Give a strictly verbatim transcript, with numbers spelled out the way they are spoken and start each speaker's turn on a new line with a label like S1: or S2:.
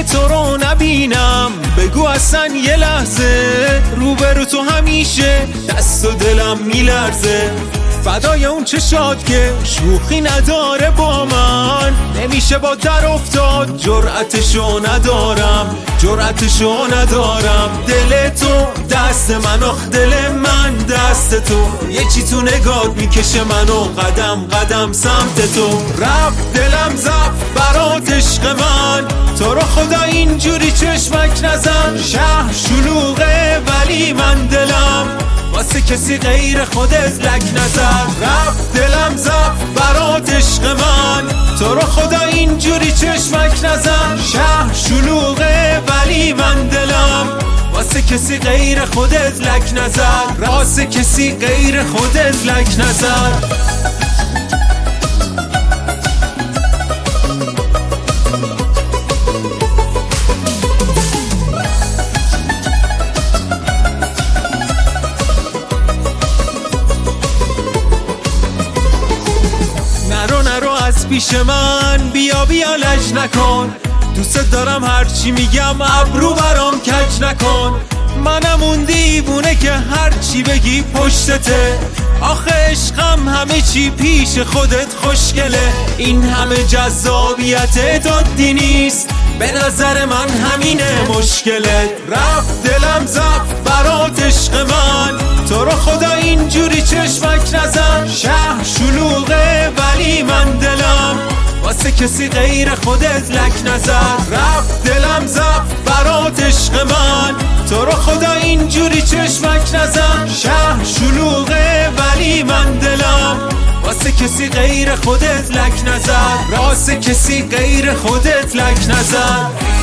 S1: دیگه تو رو نبینم. بگو اصلا یه لحظه روبرو تو همیشه دست و دلم میلرزه. فدای اون چشات که شوخی نداره با من، نمیشه با در افتاد جرأتشو ندارم، جرأتشو ندارم. دل تو دست من، آخ دل من دست تو، یه چی تو نگات میکشه منو قدم قدم سمت تو. رفت دلم زفت برات عشق من، تو رو خدا اینجوری چشمک نزن. شهر شلوغه ولی من دلم واسه کسی غیر خودت لک نزن. رفت دلم زفت برات عشق من، تو رو خدا اینجوری چشمک نزن. شهر شلوغه ولی من دلم واسه کسی غیر خودت لک نزن، واسه کسی غیر خودت لک نزن. نرو نرو از پیش من، بیا بیا لج نکن. دوست دارم هرچی میگم ابرو برام کج نکن. منم اون دیوونه که هرچی بگی پشتته. آخه عشقم همه چی پیش خودت خوشگله. این همه جذابیت دادی نیست، به نظر من همینه مشکلت. رفت دلم زفت برات عشق من، تو رو خدا اینجوری چشمک نزن. شهر شلوغه ولی من دلم واسه کسی غیر خودت لک نزن. رفت دلم زفت برات عشق من، تو رو خدا اینجوری چشمک نزن. شهر شلوغه ولی من دلم واسه کسی غیر خودت لک نزن، واسه کسی غیر خودت لک نزن.